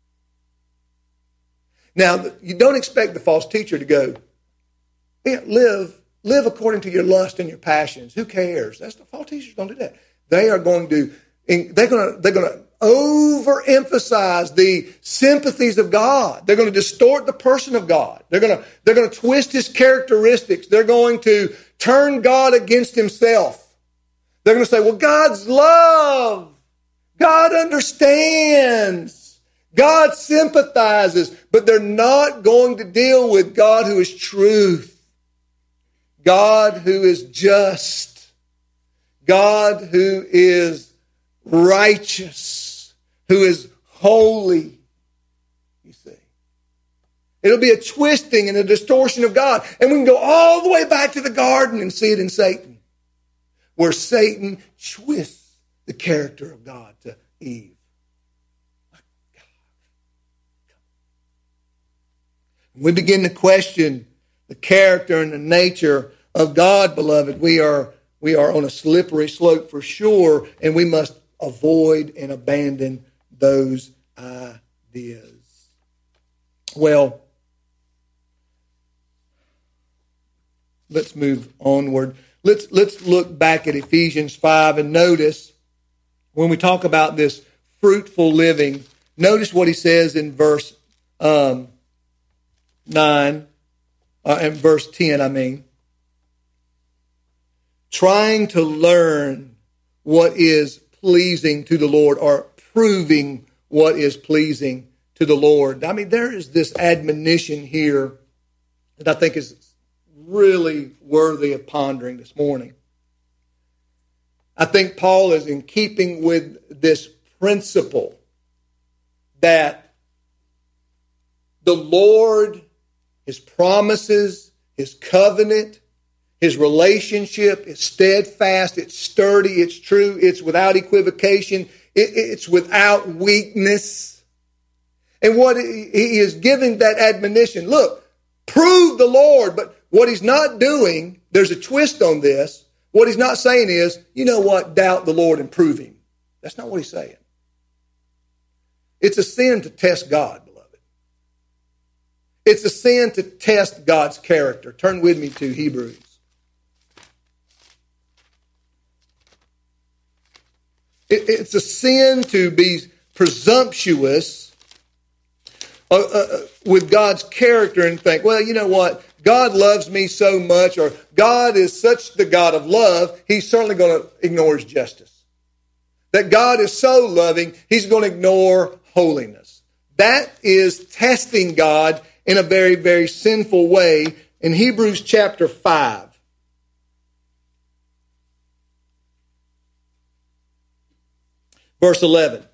Now, you don't expect the false teacher to go, yeah, live, live according to your lust and your passions. Who cares? That's the false teachers don't do that. They are going to, they're going to, they're going to overemphasize the sympathies of God. They're going to distort the person of God. They're going to, they're going to twist his characteristics. They're going to turn God against himself. They're going to say, well, God's love. God understands. God sympathizes, but they're not going to deal with God who is truth, God who is just, God who is righteous, who is holy, you see. It'll be a twisting and a distortion of God. And we can go all the way back to the garden and see it in Satan, where Satan twists the character of God to Eve. We begin to question the character and the nature of God, beloved. We are, we are on a slippery slope for sure, and we must avoid and abandon those ideas. Well, let's move onward. Let's, let's look back at Ephesians five and notice when we talk about this fruitful living, notice what he says in verse um, nine, uh, and verse ten, I mean. Trying to learn what is pleasing to the Lord, or proving what is pleasing to the Lord. I mean, there is this admonition here that I think is really worthy of pondering this morning. I think Paul is in keeping with this principle that the Lord, His promises, His covenant, His relationship is steadfast, it's sturdy, it's true, it's without equivocation, it, it's without weakness. And what he is giving that admonition, look, prove the Lord, but what he's not doing, there's a twist on this. What he's not saying is, you know what, doubt the Lord and prove him. That's not what he's saying. It's a sin to test God, beloved. It's a sin to test God's character. Turn with me to Hebrews. It, it's a sin to be presumptuous uh, uh, with God's character and think, well, you know what? God loves me so much, or God is such the God of love, He's certainly going to ignore His justice. That God is so loving, He's going to ignore holiness. That is testing God in a very, very sinful way. In Hebrews chapter five, verse eleven.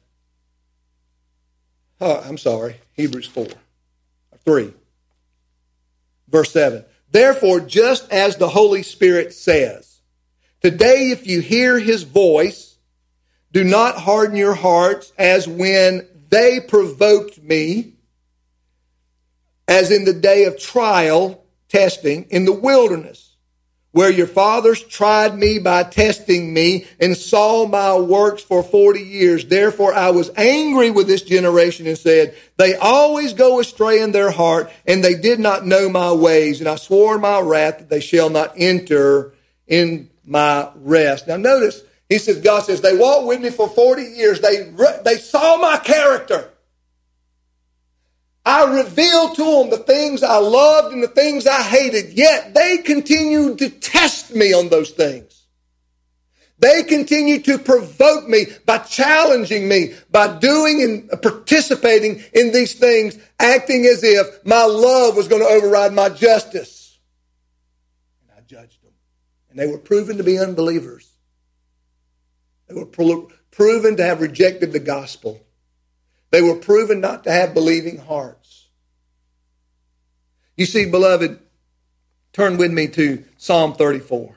Oh, I'm sorry, Hebrews four, three. Verse seven, therefore, just as the Holy Spirit says, today if you hear His voice, do not harden your hearts as when they provoked me, as in the day of trial, testing, in the wilderness, where your fathers tried me by testing me and saw my works for forty years. Therefore I was angry with this generation and said, they always go astray in their heart, and they did not know my ways. And I swore in my wrath that they shall not enter in my rest. Now notice, he says, God says, they walked with me for forty years. They, they saw my character. I revealed to them the things I loved and the things I hated, yet they continued to test me on those things. They continued to provoke me by challenging me, by doing and participating in these things, acting as if my love was going to override my justice. And I judged them. And they were proven to be unbelievers. They were pro- proven to have rejected the gospel. They were proven not to have believing hearts. You see, beloved, turn with me to Psalm thirty-four.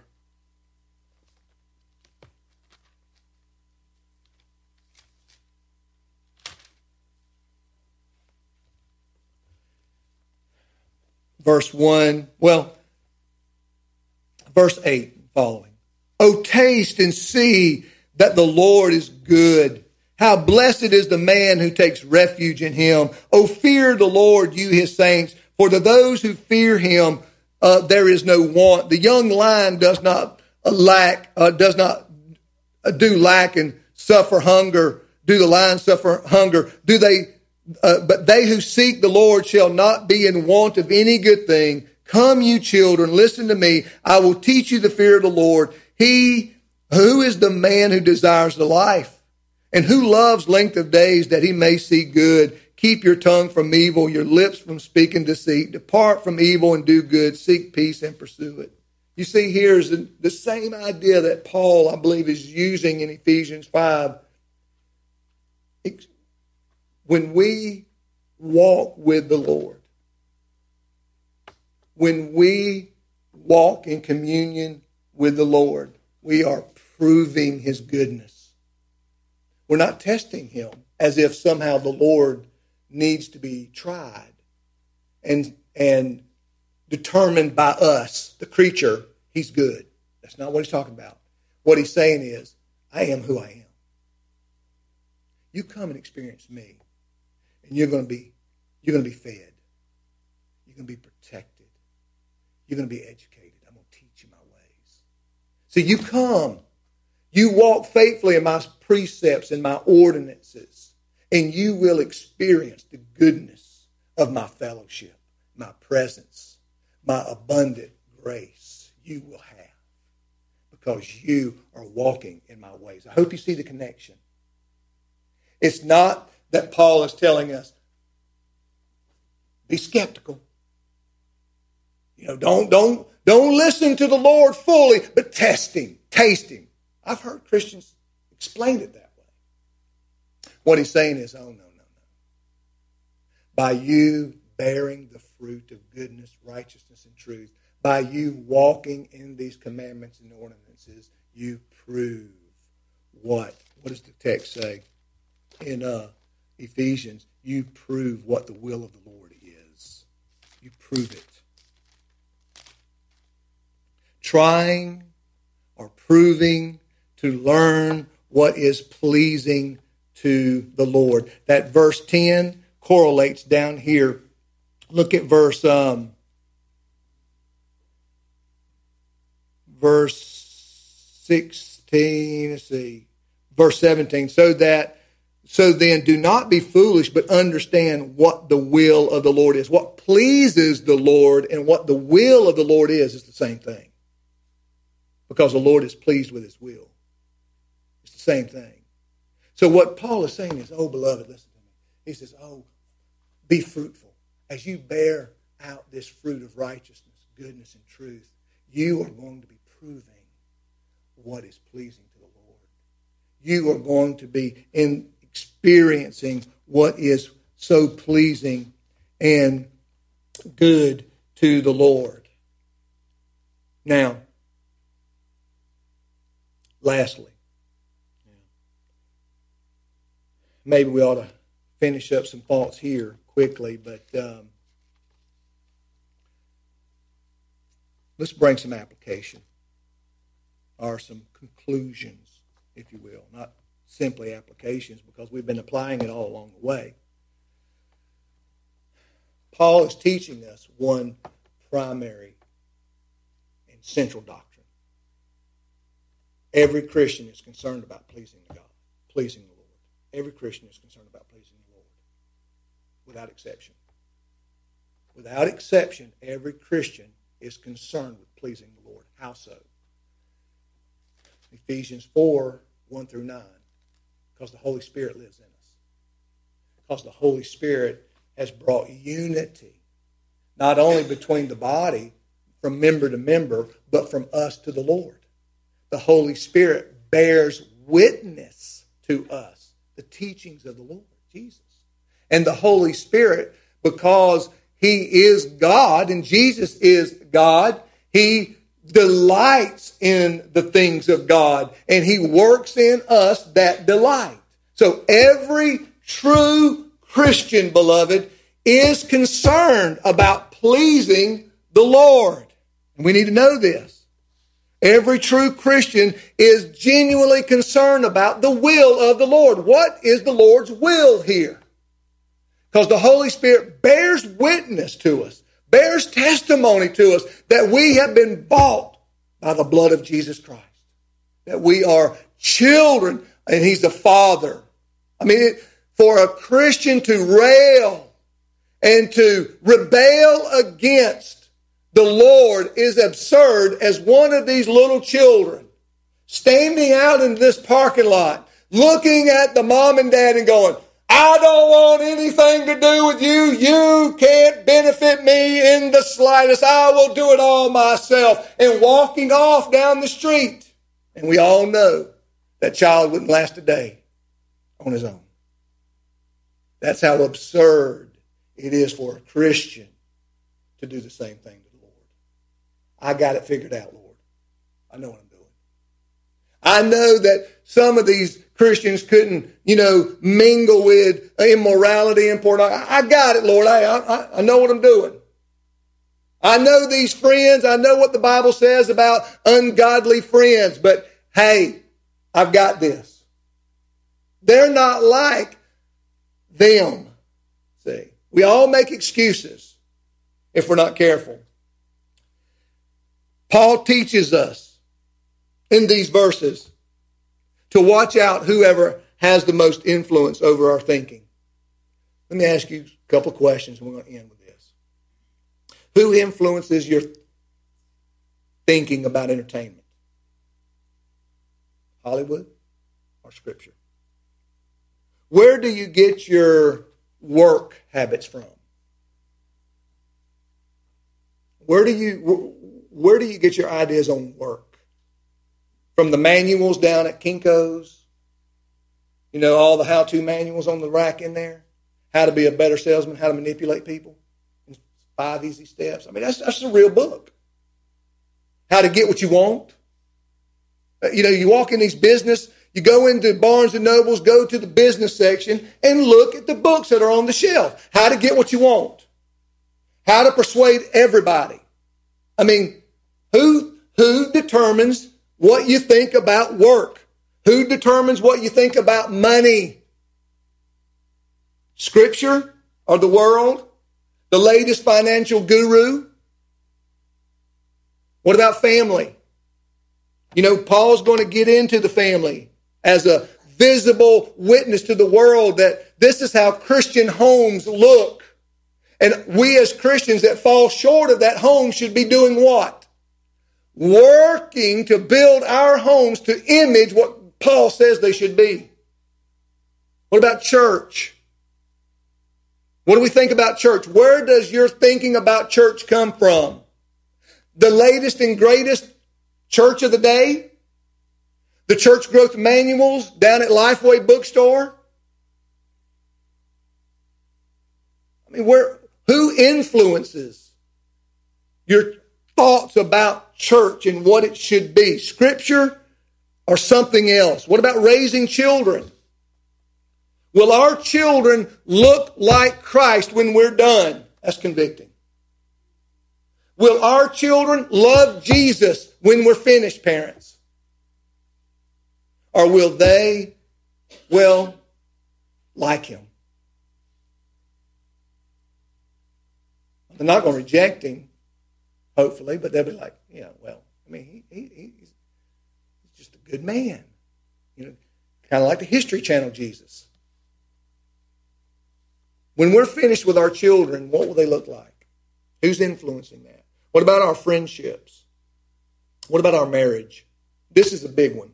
Verse one, well, verse eight following. Oh, taste and see that the Lord is good. How blessed is the man who takes refuge in Him. Oh, fear the Lord, you His saints, for to those who fear Him, uh, there is no want. The young lion does not uh, lack, uh, does not uh, do lack and suffer hunger. Do the lions suffer hunger? Do they? Uh, but they who seek the Lord shall not be in want of any good thing. Come, you children, listen to me. I will teach you the fear of the Lord. He who is the man who desires the life, and who loves length of days that he may see good. Keep your tongue from evil, your lips from speaking deceit. Depart from evil and do good. Seek peace and pursue it. You see, here's the, the same idea that Paul, I believe, is using in Ephesians five. When we walk with the Lord, when we walk in communion with the Lord, we are proving his goodness. We're not testing him as if somehow the Lord needs to be tried and, and determined by us, the creature, he's good. That's not what he's talking about. What he's saying is, I am who I am. You come and experience me, and you're going to be, you're going to be fed. You're going to be protected. You're going to be educated. I'm going to teach you my ways. So you come. You walk faithfully in my precepts and my ordinances, and you will experience the goodness of my fellowship, my presence, my abundant grace. You will have, because you are walking in my ways. I hope you see the connection. It's not that Paul is telling us, be skeptical. You know, don't, don't, don't listen to the Lord fully, but test him, taste him. I've heard Christians explain it that way. What he's saying is, oh, no, no, no. By you bearing the fruit of goodness, righteousness, and truth, by you walking in these commandments and ordinances, you prove what? What does the text say in uh, Ephesians? You prove what the will of the Lord is. You prove it. Trying or proving to learn what is pleasing to the Lord. That verse ten correlates down here. Look at verse um, verse sixteen. Let's see, verse seventeen. So that so then, do not be foolish, but understand what the will of the Lord is. What pleases the Lord and what the will of the Lord is is the same thing. Because the Lord is pleased with his will. It's the same thing. So what Paul is saying is, oh, beloved, listen to me. He says, oh, be fruitful. As you bear out this fruit of righteousness, goodness, and truth, you are going to be proving what is pleasing to the Lord. You are going to be in experiencing what is so pleasing and good to the Lord. Now, lastly, maybe we ought to finish up some thoughts here quickly, but um, let's bring some application or some conclusions, if you will. Not simply applications, because we've been applying it all along the way. Paul is teaching us one primary and central doctrine. Every Christian is concerned about pleasing God, pleasing the Lord. Every Christian is concerned about pleasing the Lord, without exception. Without exception, every Christian is concerned with pleasing the Lord. How so? Ephesians four, one through nine. Because the Holy Spirit lives in us. Because the Holy Spirit has brought unity, not only between the body, from member to member, but from us to the Lord. The Holy Spirit bears witness to us, the teachings of the Lord, Jesus. And the Holy Spirit, because he is God and Jesus is God, he delights in the things of God, and he works in us that delight. So every true Christian, beloved, is concerned about pleasing the Lord. And we need to know this. Every true Christian is genuinely concerned about the will of the Lord. What is the Lord's will here? Because the Holy Spirit bears witness to us, bears testimony to us that we have been bought by the blood of Jesus Christ. That we are children and he's the Father. I mean, it, for a Christian to rail and to rebel against the Lord is absurd as one of these little children standing out in this parking lot, looking at the mom and dad and going, I don't want anything to do with you. You can't benefit me in the slightest. I will do it all myself. And walking off down the street. And we all know that child wouldn't last a day on his own. That's how absurd it is for a Christian to do the same thing to the Lord. I got it figured out, Lord. I know what I'm doing. I know that some of these Christians couldn't, you know, mingle with immorality and pornography. I got it, Lord. I, I, I know what I'm doing. I know these friends. I know what the Bible says about ungodly friends. But hey, I've got this. They're not like them. See, we all make excuses if we're not careful. Paul teaches us in these verses to watch out whoever has the most influence over our thinking. Let me ask you a couple of questions and we're going to end with this. Who influences your thinking about entertainment? Hollywood or Scripture? Where do you get your work habits from? Where do you where do you get your ideas on work? From the manuals down at Kinko's? You know, all the how-to manuals on the rack in there? How to be a better salesman, how to manipulate people? Five easy steps. I mean, that's, that's a real book. How to get what you want. You know, you walk in these business, you go into Barnes and Nobles, go to the business section, and look at the books that are on the shelf. How to get what you want. How to persuade everybody. I mean, who, who determines what you think about work? Who determines what you think about money? Scripture or the world? The latest financial guru? What about family? You know, Paul's going to get into the family as a visible witness to the world that this is how Christian homes look. And we as Christians that fall short of that home should be doing what? Working to build our homes to image what Paul says they should be. What about church? What do we think about church? Where does your thinking about church come from? The latest and greatest church of the day? The church growth manuals down at Lifeway bookstore? I mean, where, who influences your thoughts about church and what it should be? Scripture or something else? What about raising children? Will our children look like Christ when we're done? That's convicting. Will our children love Jesus when we're finished, parents? Or will they, well, like him? They're not going to reject him, hopefully, but they'll be like, yeah, well, I mean, he, he, he's just a good man. You know, kind of like the History Channel Jesus. When we're finished with our children, what will they look like? Who's influencing that? What about our friendships? What about our marriage? This is a big one.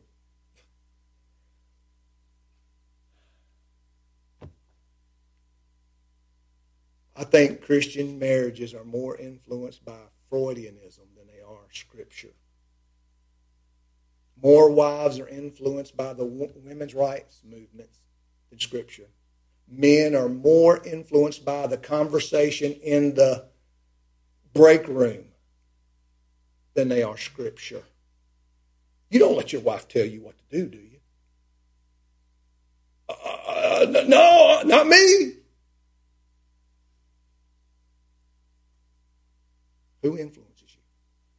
I think Christian marriages are more influenced by Freudianism than they are Scripture. More wives are influenced by the women's rights movements than Scripture. Men are more influenced by the conversation in the break room than they are Scripture. You don't let your wife tell you what to do, do you? Uh, no, not me. Who influences you?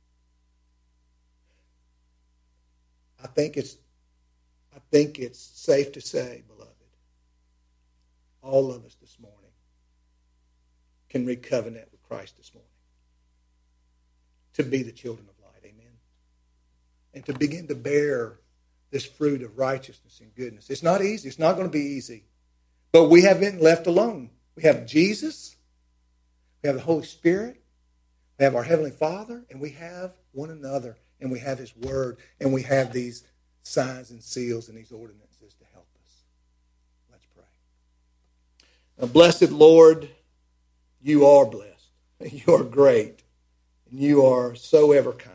I think it's I think it's safe to say, beloved, all of us this morning can recovenant with Christ this morning. To be the children of light, amen? And to begin to bear this fruit of righteousness and goodness. It's not easy. It's not going to be easy. But we haven't been left alone. We have Jesus. We have the Holy Spirit. We have our Heavenly Father. And we have one another. And we have His Word. And we have these signs and seals and these ordinances to help us. Let's pray. Now, blessed Lord, you are blessed. You are great. And you are so ever kind.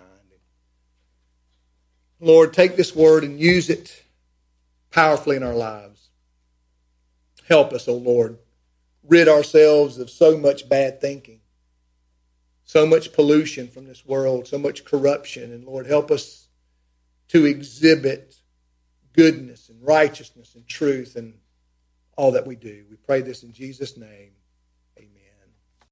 Lord, take this word and use it powerfully in our lives. Help us, O Lord. Rid ourselves of so much bad thinking. so much pollution from this world, so much corruption. And Lord, help us to exhibit goodness and righteousness and truth in all that we do. We pray this in Jesus' name.